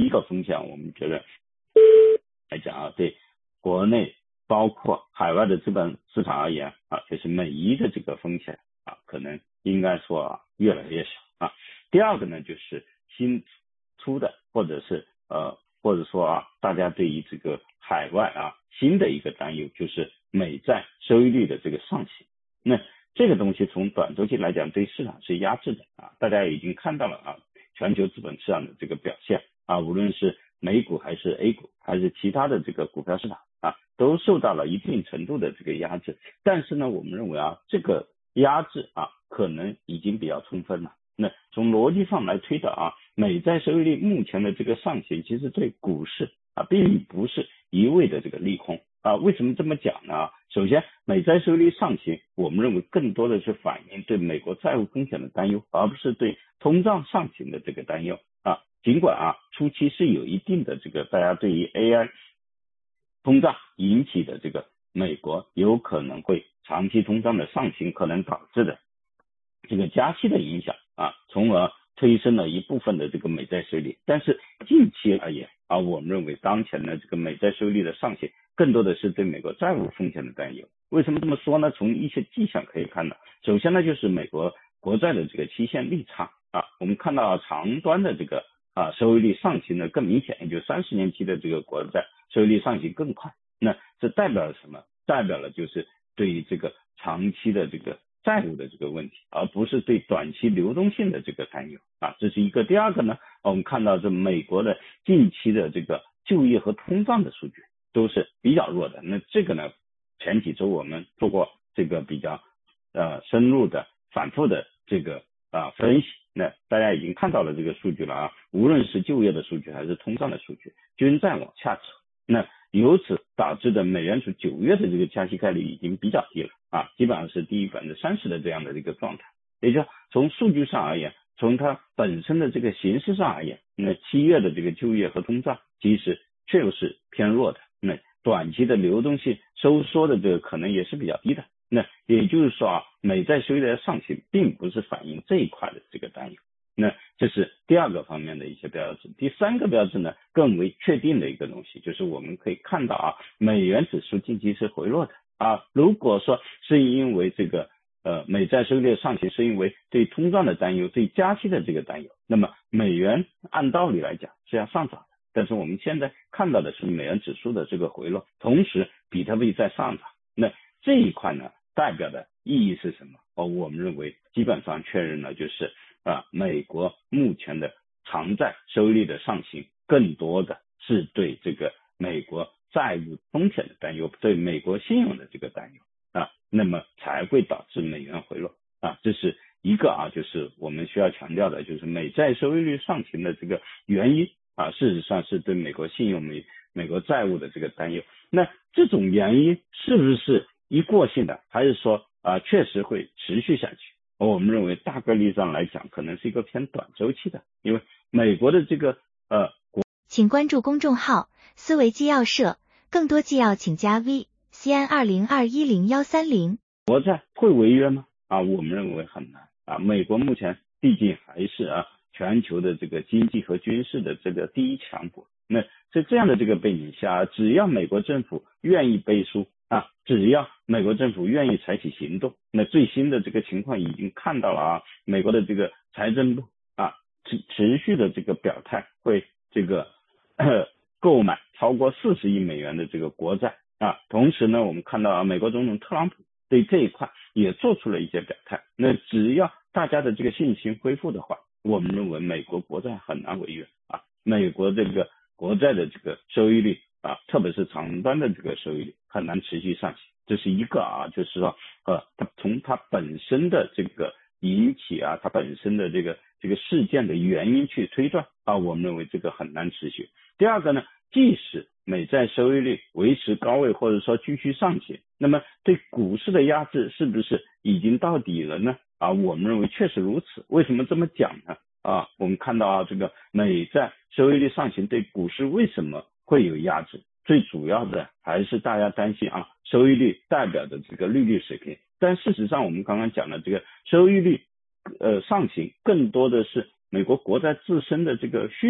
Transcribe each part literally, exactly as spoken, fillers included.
一个风险，我们觉得来讲啊，对国内包括海外的资本市场而言啊，就是美伊的这个风险啊，可能应该说啊越来越少啊。第二个呢，就是新出的或者是呃或者说啊，大家对于这个海外啊新的一个担忧，就是美债收益率的这个上行。那这个东西从短周期来讲，对市场是压制的啊，大家已经看到了啊，全球资本市场的这个表现啊，无论是美股还是 A 股还是其他的这个股票市场啊，都受到了一定程度的这个压制。但是呢，我们认为啊，这个压制啊，可能已经比较充分了。那从逻辑上来推导啊，美债收益率目前的这个上行，其实对股市啊，并不是一味的这个利空啊。为什么这么讲呢？首先，美债收益率上行，我们认为更多的是反映对美国债务风险的担忧，而不是对通胀上行的这个担忧啊。尽管啊，初期是有一定的这个大家对于 A I 通胀引起的这个美国有可能会长期通胀的上行可能导致的这个加息的影响啊，从而推升了一部分的这个美债收益率。但是近期而言啊，我们认为当前的这个美债收益率的上行，更多的是对美国债务风险的担忧。为什么这么说呢？从一些迹象可以看到，首先呢，就是美国国债的这个期限利差啊，我们看到长端的这个啊收益率上行的更明显，也就是三十年期的这个国债收益率上行更快。那这代表了什么？代表了就是对于这个长期的这个债务的这个问题，而不是对短期流动性的这个担忧啊，这是一个。第二个呢，我们看到这美国的近期的这个就业和通胀的数据都是比较弱的。那这个呢，前几周我们做过这个比较呃深入的反复的这个啊分析，那大家已经看到了这个数据了啊，无论是就业的数据还是通胀的数据均在往下走。那由此导致的美联储九月的这个加息概率已经比较低了啊，基本上是低于百分之三十的这样的一个状态。也就是从数据上而言，从它本身的这个形式上而言，那七月的这个就业和通胀其实确实是偏弱的，那短期的流动性收缩的这个可能也是比较低的。那也就是说啊，美债收益率的上行并不是反映这一块的这个担忧。那这是第二个方面的一些标志。第三个标志呢，更为确定的一个东西，就是我们可以看到啊，美元指数近期是回落的啊。如果说是因为这个呃美债收益率上行是因为对通胀的担忧、对加息的这个担忧，那么美元按道理来讲是要上涨的。但是我们现在看到的是美元指数的这个回落，同时比特币在上涨。那这一块呢，代表的意义是什么？哦，我们认为基本上确认了，就是啊，美国目前的长债收益率的上行，更多的是对这个美国债务风险的担忧，对美国信用的这个担忧啊，那么才会导致美元回落啊，这是一个啊，就是我们需要强调的，就是美债收益率上行的这个原因啊，事实上是对美国信用、美美国债务的这个担忧。那这种原因是不是一过性的，还是说啊确实会持续下去？我们认为大概率上来讲，可能是一个偏短周期的，因为美国的这个呃， 请关注公众号思维纪要社，更多纪要请加 V C N 二零二一零幺三零。 国债会违约吗？啊，我们认为很难啊。美国目前毕竟还是啊全球的这个经济和军事的这个第一强国。那在这样的这个背景下，只要美国政府愿意背书啊，只要美国政府愿意采取行动，那最新的这个情况已经看到了啊，美国的这个财政部啊持持续的这个表态，会这个呃购买超过四十亿美元的这个国债啊。同时呢，我们看到啊，美国总统特朗普对这一块也做出了一些表态。那只要大家的这个信心恢复的话，我们认为美国国债很难违约啊。美国这个国债的这个收益率啊，特别是长端的这个收益率很难持续上行，这是一个啊，就是说呃，它从它本身的这个引起啊，它本身的这个这个事件的原因去推断啊，我们认为这个很难持续。第二个呢，即使美债收益率维持高位或者说继续上行，那么对股市的压制是不是已经到底了呢？啊，我们认为确实如此。为什么这么讲呢？啊，我们看到啊，这个美债收益率上行对股市为什么会有压制？最主要的还是大家担心啊，收益率代表的这个利率水平。但事实上，我们刚刚讲的这个收益率呃上行，更多的是美国国债自身的这个需求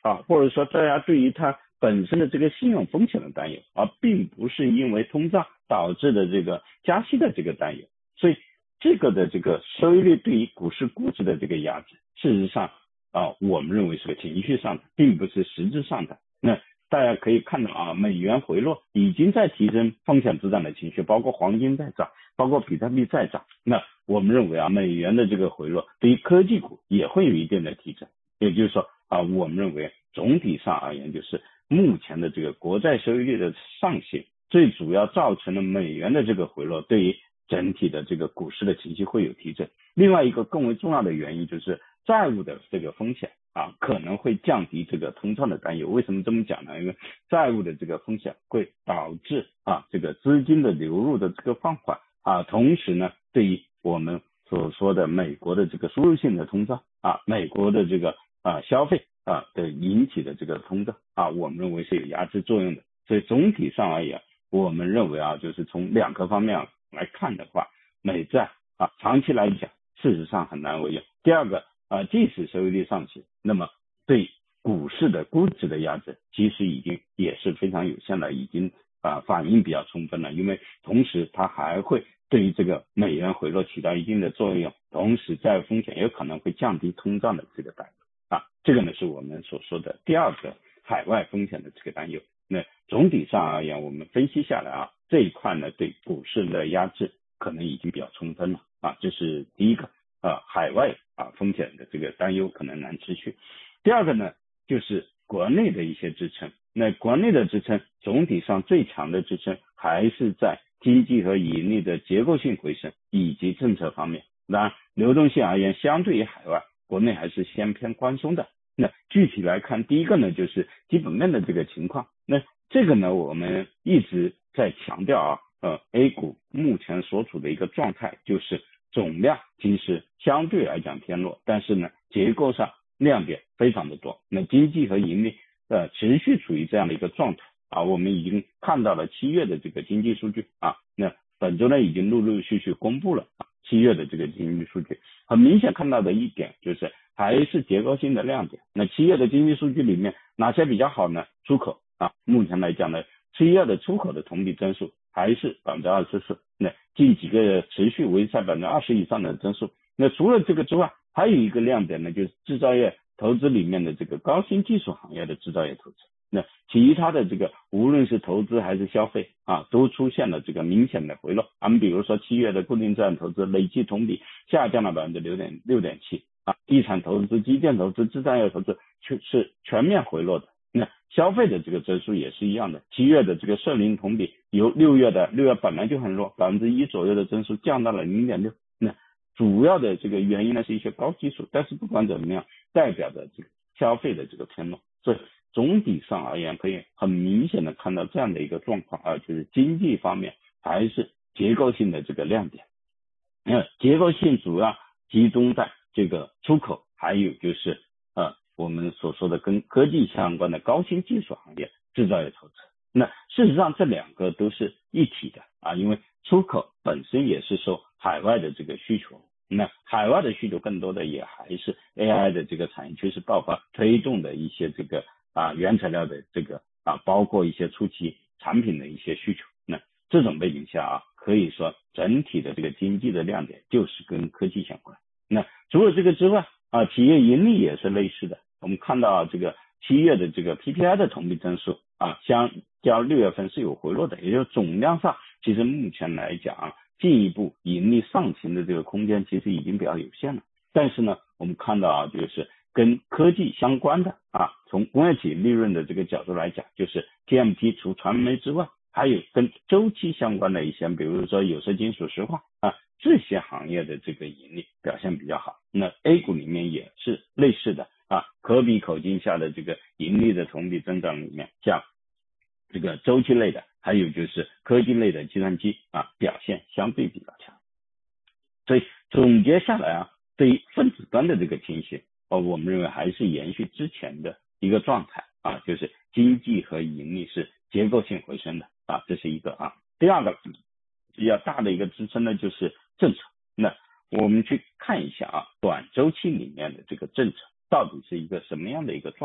啊，或者说大家对于它本身的这个信用风险的担忧，而并不是因为通胀导致的这个加息的这个担忧。所以这个的这个收益率对于股市估值的这个压制，事实上啊，我们认为是个情绪上的，并不是实质上的。那大家可以看到啊，美元回落已经在提升风险资产的情绪，包括黄金在涨，包括比特币在涨。那我们认为啊，美元的这个回落对于科技股也会有一定的提振。也就是说啊，我们认为总体上而言，就是目前的这个国债收益率的上行，最主要造成了美元的这个回落，对于整体的这个股市的情绪会有提振。另外一个更为重要的原因就是债务的这个风险啊，可能会降低这个通胀的担忧。为什么这么讲呢？因为债务的这个风险会导致啊这个资金的流入的这个放缓啊，同时呢，对于我们所说的美国的这个输入性的通胀啊，美国的这个啊消费啊的引起的这个通胀啊，我们认为是有压制作用的。所以总体上而言，我们认为啊，就是从两个方面来看的话，美债啊长期来讲事实上很难为用。第二个啊，即使收益率上行，那么对股市的估值的压制其实已经也是非常有限的，已经啊反应比较充分了。因为同时它还会对于这个美元回落起到一定的作用，同时债务风险也可能会降低通胀的这个担忧啊，这个呢是我们所说的第二个海外风险的这个担忧。那总体上而言，我们分析下来啊，这一块呢对股市的压制可能已经比较充分了啊，这是第一个啊，海外啊风险的这个担忧可能难持续。第二个呢就是国内的一些支撑，那国内的支撑总体上最强的支撑还是在经济和盈利的结构性回升以及政策方面。当然流动性而言，相对于海外，国内还是先偏宽松的。那具体来看，第一个呢就是基本面的这个情况，那这个呢我们一直在强调啊，呃 A 股目前所处的一个状态就是总量其实相对来讲偏弱，但是呢结构上亮点非常的多，那经济和盈利呃持续处于这样的一个状态啊。我们已经看到了七月的这个经济数据啊，那本周呢已经陆陆续续公布了啊七月的这个经济数据，很明显看到的一点就是还是结构性的亮点。那七月的经济数据里面哪些比较好呢？出口啊，目前来讲呢，七月的出口的同比增速还是百分之二十四，那近几个月持续维持在百分之二十以上的增速。那除了这个之外，还有一个亮点呢，就是制造业投资里面的这个高新技术行业的制造业投资。那其他的这个无论是投资还是消费啊，都出现了这个明显的回落。我们比如说七月的固定资产投资累计同比下降了百分之六点六点七啊，地产投资、基建投资、制造业投资全是全面回落的。那消费的这个增速也是一样的，七月的这个社零同比由六月的六月本来就很弱，百分之一左右的增速降到了零点六。那主要的这个原因呢是一些高基数，但是不管怎么样，代表着这个消费的这个偏弱。所以总体上而言，可以很明显的看到这样的一个状况啊，就是经济方面还是结构性的这个亮点。那结构性主要集中在这个出口，还有就是呃我们所说的跟科技相关的高新技术行业、制造业投资。那事实上这两个都是一体的啊，因为出口本身也是受海外的这个需求，那海外的需求更多的也还是 A I 的这个产业趋势爆发推动的一些这个啊原材料的这个啊包括一些初期产品的一些需求。那这种背景下啊，可以说整体的这个经济的亮点就是跟科技相关。那除了这个之外啊，企业盈利也是类似的。我们看到这个七月的这个 P P I 的同比增速啊，相较六月份是有回落的，也就是总量上其实目前来讲啊，进一步盈利上行的这个空间其实已经比较有限了。但是呢，我们看到啊，就是跟科技相关的啊，从工业企业利润的这个角度来讲，就是 T M T 除传媒之外，还有跟周期相关的一些，比如说有色金属、石化啊这些行业的这个盈利表现比较好。那 A 股里面也是类似的啊，可比口径下的这个盈利的同比增长里面，像这个周期类的，还有就是科技类的计算机啊，表现相对比较强。所以总结下来啊，对于分子端的这个情绪，哦，我们认为还是延续之前的一个状态啊，就是经济和盈利是结构性回升的啊，这是一个啊。第二个比较大的一个支撑呢，就是政策。那我们去看一下啊，短周期里面的这个政策到底是一个什么样的一个状态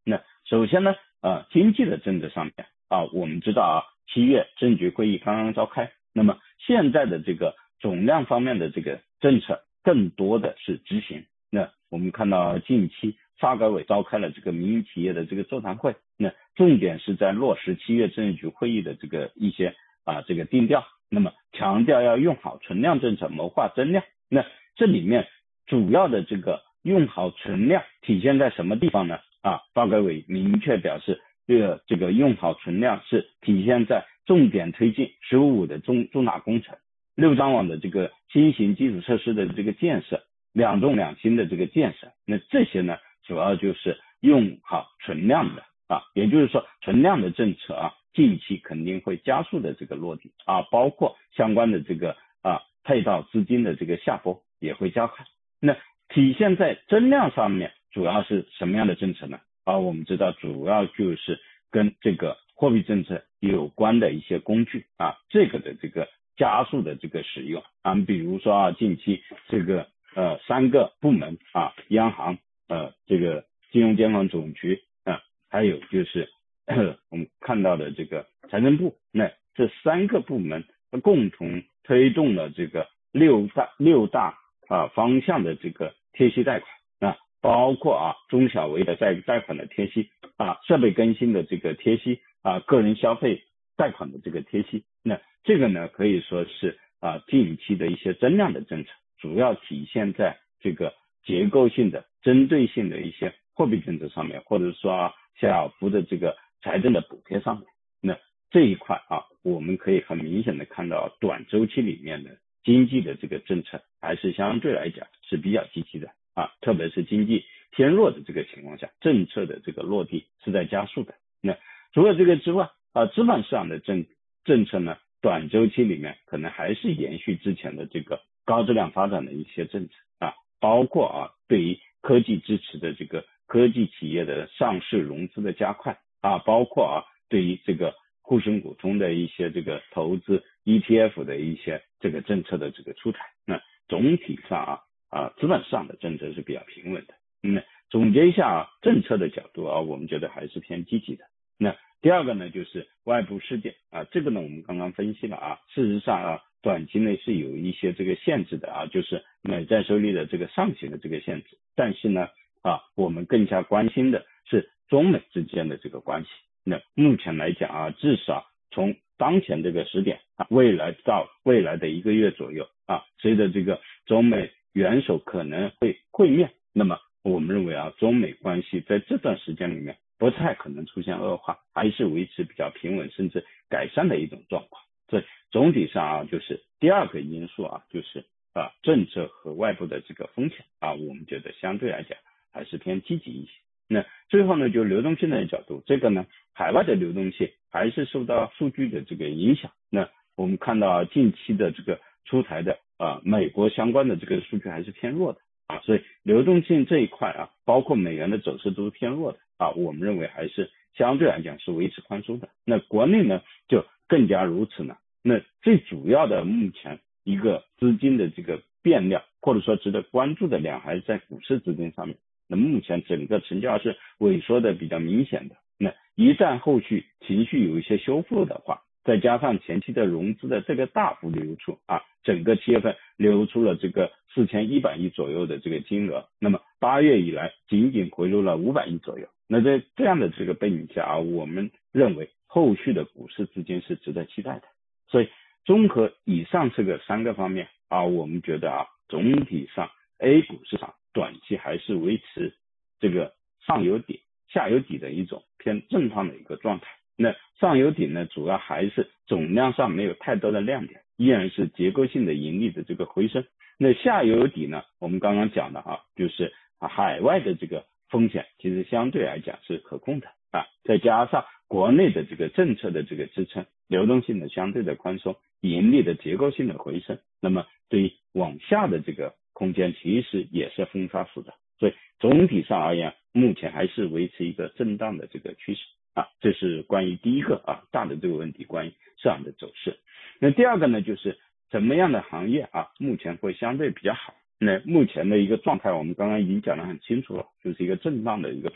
那首先呢，呃，经济的政策上面啊，我们知道啊，七月政局会议刚刚召开，那么现在的这个总量方面的这个政策更多的是执行。那我们看到近期发改委召开了这个民营企业的这个座谈会，那重点是在落实七月政局会议的这个一些啊这个定调，那么强调要用好存量政策，谋划增量。那这里面主要的这个用好存量体现在什么地方呢？啊，发改委明确表示，这个这个用好存量是体现在重点推进“十五五”的重重大工程，六张网的这个新型基础设施的这个建设，两重两轻的这个建设。那这些呢，主要就是用好存量的啊，也就是说存量的政策啊，近期肯定会加速的这个落地啊，包括相关的这个啊配套资金的这个下拨也会加快。那体现在增量上面主要是什么样的政策呢？啊，我们知道主要就是跟这个货币政策有关的一些工具啊，这个的这个加速的这个使用啊，比如说啊，近期这个呃三个部门啊，央行呃这个金融监管总局啊，还有就是呃我们看到的这个财政部，那这三个部门共同推动了这个六大六大啊方向的这个贴息贷款啊，包括啊中小微的贷贷款的贴息啊，设备更新的这个贴息啊，个人消费贷款的这个贴息。那这个呢可以说是啊近期的一些增量的政策，主要体现在这个结构性的针对性的一些货币政策上面，或者说啊小幅的这个财政的补贴上面。那这一块啊，我们可以很明显的看到短周期里面的经济的这个政策还是相对来讲是比较积极的啊，特别是经济偏弱的这个情况下，政策的这个落地是在加速的。那除了这个之外啊，资本市场的政政策呢，短周期里面可能还是延续之前的这个高质量发展的一些政策啊，包括啊对于科技支持的这个科技企业的上市融资的加快啊，包括啊对于这个沪深股通的一些这个投资 E T F 的一些这个政策的这个出台。那总体上啊啊资本市场的政策是比较平稳的。那总结一下啊，政策的角度啊，我们觉得还是偏积极的。那第二个呢，就是外部事件啊，这个呢我们刚刚分析了啊，事实上啊，短期内是有一些这个限制的啊，就是美债收益率的这个上行的这个限制。但是呢啊，我们更加关心的是中美之间的这个关系。那目前来讲啊，至少从当前这个时点啊，未来到未来的一个月左右啊，随着这个中美元首可能会会面，那么我们认为啊，中美关系在这段时间里面不太可能出现恶化，还是维持比较平稳甚至改善的一种状况。所以总体上啊，就是第二个因素啊，就是啊政策和外部的这个风险啊，我们觉得相对来讲还是偏积极一些。那最后呢，就流动性的角度，这个呢，海外的流动性还是受到数据的这个影响。那我们看到近期的这个出台的啊，美国相关的这个数据还是偏弱的啊，所以流动性这一块啊，包括美元的走势都是偏弱的啊，我们认为还是相对来讲是维持宽松的。那国内呢就更加如此呢。那最主要的目前一个资金的这个变量，或者说值得关注的量，还是在股市资金上面。那目前整个成交是萎缩的比较明显的，那一旦后续情绪有一些修复的话，再加上前期的融资的这个大幅流出啊，整个七月份流出了这个四千一百亿左右的这个金额，那么八月以来仅仅回流了五百亿左右。那在这样的这个背景下啊，我们认为后续的股市资金是值得期待的。所以综合以上这个三个方面啊，我们觉得啊，总体上 A 股市场短期还是维持这个上有顶下有底的一种偏震荡的一个状态。那上有顶呢，主要还是总量上没有太多的亮点，依然是结构性的盈利的这个回升。那下游底呢，我们刚刚讲的啊，就是海外的这个风险其实相对来讲是可控的啊，再加上国内的这个政策的这个支撑，流动性的相对的宽松，盈利的结构性的回升，那么对于往下的这个空间其实也是分发出的。所以总体上而言，目前还是维持一个震荡的这个趋势啊，这是关于第一个啊大的这个问题，关于市场的走势。那第二个呢，就是什么样的行业啊目前会相对比较好。那目前的一个状态我们刚刚已经讲得很清楚了，就是一个震荡的一个状态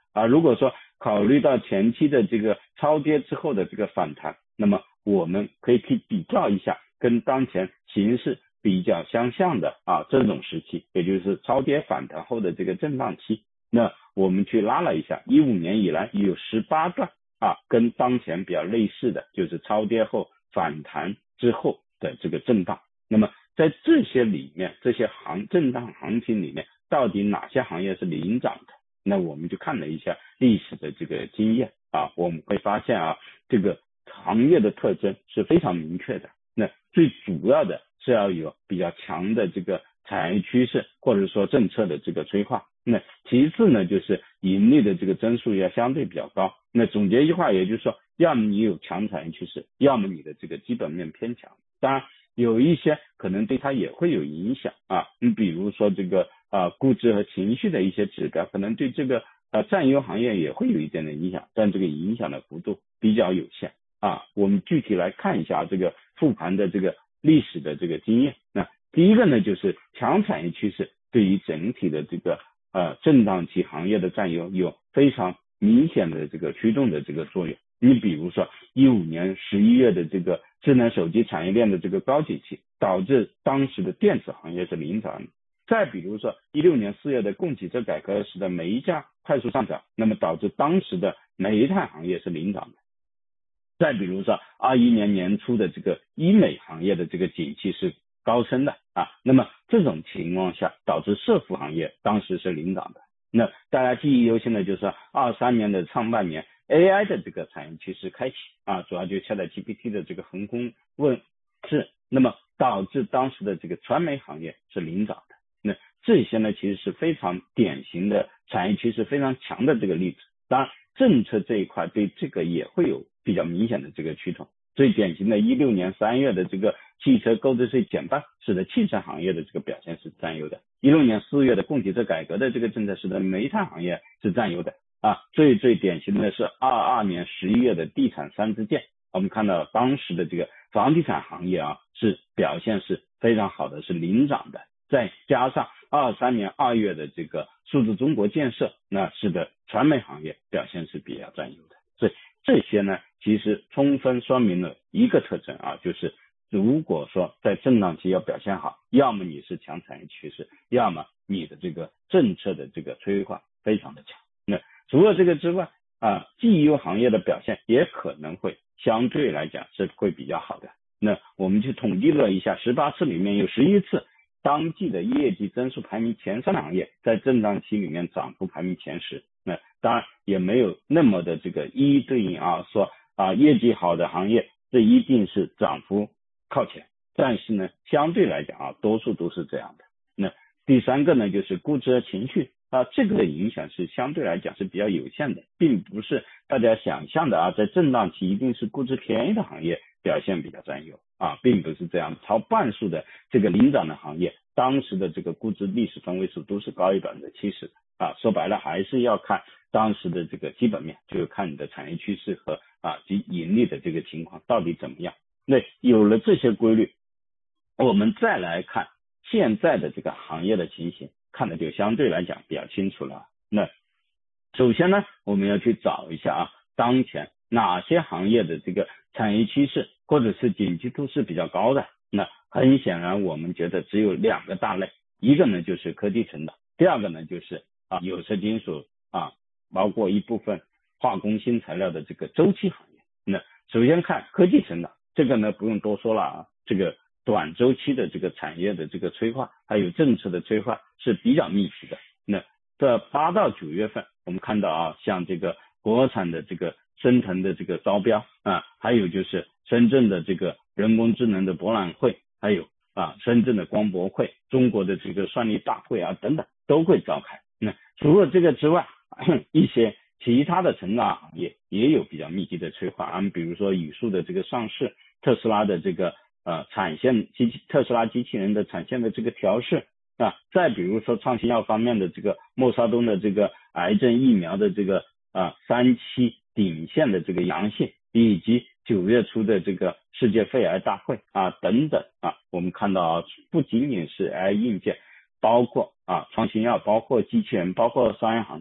啊，如果说考虑到前期的这个超跌之后的这个反弹，那么我们可以去比较一下跟当前形势比较相像的啊这种时期，也就是超跌反弹后的这个震荡期。那我们去拉了一下，一五年以来有十八段啊跟当前比较类似的，就是超跌后反弹之后的这个震荡。那么在这些里面，这些行震荡行情里面，到底哪些行业是领涨的？那我们就看了一下历史的这个经验啊，我们会发现啊，这个行业的特征是非常明确的。那最主要的是要有比较强的这个产业趋势，或者说政策的这个催化。那其次呢，就是盈利的这个增速要相对比较高。那总结一句话，也就是说，要么你有强产业趋势，要么你的这个基本面偏强。当然有一些可能对它也会有影响啊，你比如说这个啊估值和情绪的一些指标，可能对这个呃占优行业也会有一点的影响，但这个影响的幅度比较有限啊。我们具体来看一下这个复盘的这个历史的这个经验。那第一个呢，就是强产业趋势对于整体的这个呃震荡期行业的占优有非常明显的这个驱动的这个作用。你比如说一五年十一月的这个智能手机产业链的这个高景气，导致当时的电子行业是领涨的。再比如说一六年四月的供给侧改革使得煤价快速上涨，那么导致当时的煤炭行业是领涨的。再比如说二一年年初的这个医美行业的这个景气是高升的啊，那么这种情况下导致社服行业当时是领涨的。那大家记忆犹新的就是二三年的上半年 A I 的这个产业趋势开启啊，主要就 ChatGPT 的这个横空问世，那么导致当时的这个传媒行业是领涨的。那这些呢，其实是非常典型的产业趋势非常强的这个例子。当然政策这一块对这个也会有比较明显的这个趋同。最典型的一六年三月的这个汽车购置税减半，使得汽车行业的这个表现是占优的。一六年四月的供给侧改革的这个政策，使得煤炭行业是占优的啊。最最典型的是二二年十一月的地产三支箭，我们看到当时的这个房地产行业啊是表现是非常好的，是领涨的。再加上二三年二月的这个数字中国建设，那使得传媒行业表现是比较占优的。所以这些呢，其实充分说明了一个特征啊，就是如果说在震荡期要表现好，要么你是强产业趋势，要么你的这个政策的这个催化非常的强。那除了这个之外啊，绩优行业的表现也可能会相对来讲是会比较好的。那我们去统计了一下，十八次里面有十一次当季的业绩增速排名前三的行业，在震荡期里面涨幅排名前十。那当然也没有那么的这个一一对应啊，说啊业绩好的行业这一定是涨幅靠前，但是呢相对来讲啊多数都是这样的。那第三个呢就是估值和情绪啊，这个的影响是相对来讲是比较有限的，并不是大家想象的啊，在震荡期一定是估值便宜的行业表现比较占优啊，并不是这样。超半数的这个领涨的行业，当时的这个估值历史分位数都是高于百分之七十啊。说白了还是要看当时的这个基本面，就是看你的产业趋势和啊及盈利的这个情况到底怎么样。那有了这些规律，我们再来看现在的这个行业的情形，看的就相对来讲比较清楚了。那首先呢，我们要去找一下啊，当前哪些行业的这个产业趋势或者是景气度是比较高的。那很显然我们觉得只有两个大类，一个呢就是科技成长，第二个呢就是啊有色金属啊，包括一部分化工新材料的这个周期行业。那首先看科技成长，这个呢不用多说了啊，这个短周期的这个产业的这个催化，还有政策的催化是比较密集的。那这八到九月份，我们看到啊，像这个国产的这个升腾的这个招标啊，还有就是深圳的这个人工智能的博览会，还有啊深圳的光博会，中国的这个算力大会啊等等都会召开。那除了这个之外，一些其他的成长行业也有比较密集的催化啊，比如说语数的这个上市，特斯拉的这个呃产线机器特斯拉机器人的产线的这个调试啊，再比如说创新药方面的这个默沙东的这个癌症疫苗的这个啊三期顶线的这个阳性，以及九月初的这个世界肺癌大会啊等等啊，我们看到啊，不仅仅是 A I 硬件，包括啊创新药，包括机器人，包括商业航天，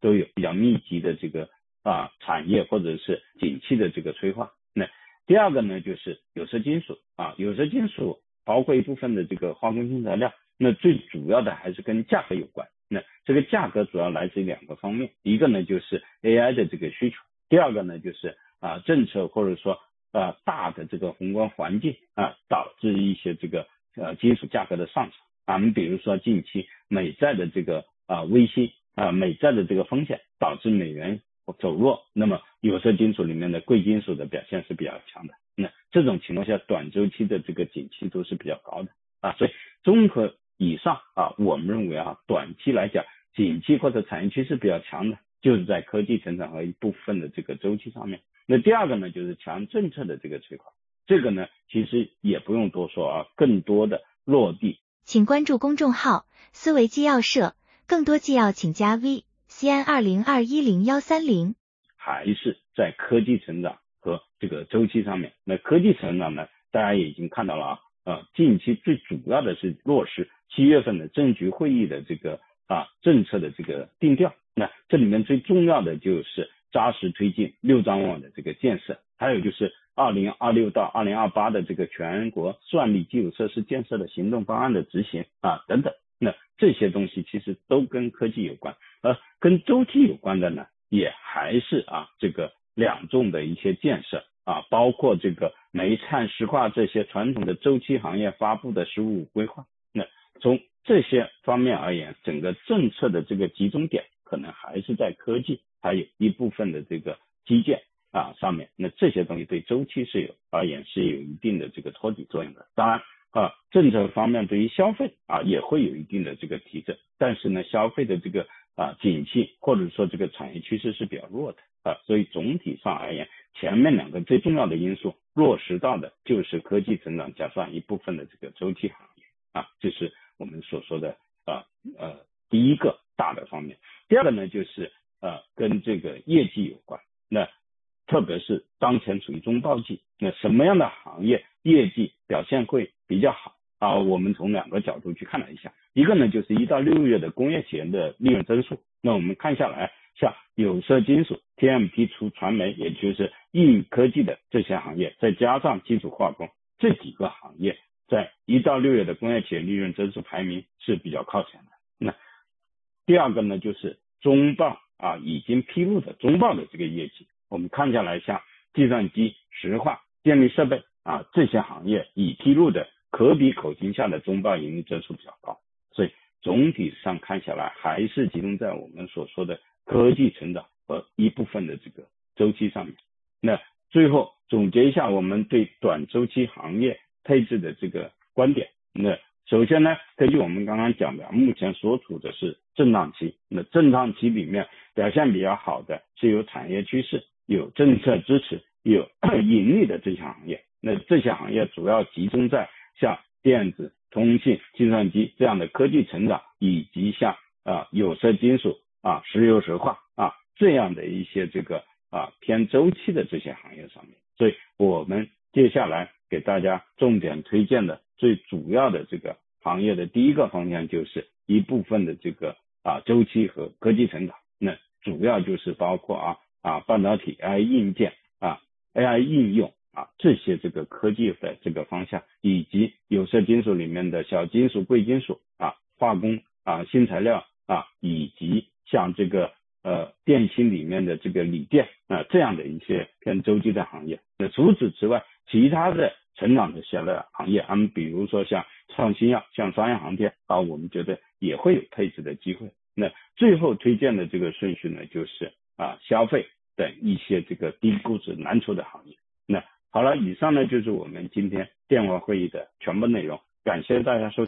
都有比较密集的这个啊产业或者是景气的这个催化。那第二个呢就是有色金属啊，有色金属包括一部分的这个化工新材料，那最主要的还是跟价格有关。那这个价格主要来自于两个方面，一个呢就是 A I 的这个需求，第二个呢就是啊政策或者说呃大的这个宏观环境啊导致一些这个呃金属价格的上涨啊。我们比如说近期美债的这个啊危机啊美债的这个风险导致美元走弱，那么有色金属里面的贵金属的表现是比较强的。那这种情况下短周期的这个景气都是比较高的啊，所以综合以上啊，我们认为啊短期来讲景气或者产业趋势比较强的就是在科技成长和一部分的这个周期上面。那第二个呢就是强政策的这个催化，这个呢其实也不用多说啊，更多的落地。 请关注公众号思维纪要社，更多纪要请加 V C N 二零二一零一三零。 还是在科技成长和这个周期上面。那科技成长呢，大家也已经看到了啊，呃，近期最主要的是落实七月份的政局会议的这个啊政策的这个定调。那这里面最重要的就是扎实推进六张网的这个建设，还有就是二零二六到二零二八的这个全国算力基础设施建设的行动方案的执行啊等等。那这些东西其实都跟科技有关，而跟周期有关的呢，也还是啊这个两重的一些建设啊，包括这个煤炭石化这些传统的周期行业发布的“十五五”规划。那从这些方面而言，整个政策的这个集中点可能还是在科技，还有一部分的这个基建啊上面。那这些东西对周期是有而言是有一定的这个托底作用的。当然啊，政策方面对于消费啊也会有一定的这个提振，但是呢，消费的这个啊景气或者说这个产业趋势是比较弱的啊，所以总体上而言，前面两个最重要的因素落实到的就是科技成长加上一部分的这个周期行业啊，这是我们所说的啊呃第一个大的方面。第二个呢就是呃跟这个业绩有关，那特别是当前处于中报季，那什么样的行业业绩表现会比较好啊？我们从两个角度去看了一下，一个呢就是一到六月的工业企业的利润增速。那我们看下来，像有色金属、T M T 出传媒，也就是硬科技的这些行业，再加上基础化工这几个行业，在一到六月的工业企业利润增速排名是比较靠前的。那第二个呢就是中报啊已经披露的中报的这个业绩，我们看下来，像计算机、石化、电力设备啊这些行业已披露的可比口径下的中报盈利增速比较高，所以总体上看下来还是集中在我们所说的科技成长和一部分的这个周期上面。那最后总结一下我们对短周期行业配置的这个观点。那首先呢，根据我们刚刚讲的，目前所处的是震荡期，那震荡期里面表现比较好的是有产业趋势、有政策支持、有盈利的这些行业。那这些行业主要集中在像电子、通信、计算机这样的科技成长，以及像啊有色金属啊、石油石化啊这样的一些这个啊偏周期的这些行业上面。所以我们接下来给大家重点推荐的最主要的这个行业的第一个方向就是一部分的这个啊周期和科技成长。那主要就是包括啊啊半导体、A I 硬件啊 A I 应用啊这些这个科技的这个方向，以及有色金属里面的小金属、贵金属啊、化工啊、新材料啊，以及像这个呃电芯里面的这个锂电啊这样的一些偏周期的行业。那除此之外，其他的成长的小的行业，他们比如说像创新药、像商业航天啊，我们觉得也会有配置的机会。那最后推荐的这个顺序呢，就是啊消费等一些这个低估值蓝筹的行业。那好了，以上呢就是我们今天电话会议的全部内容，感谢大家收听。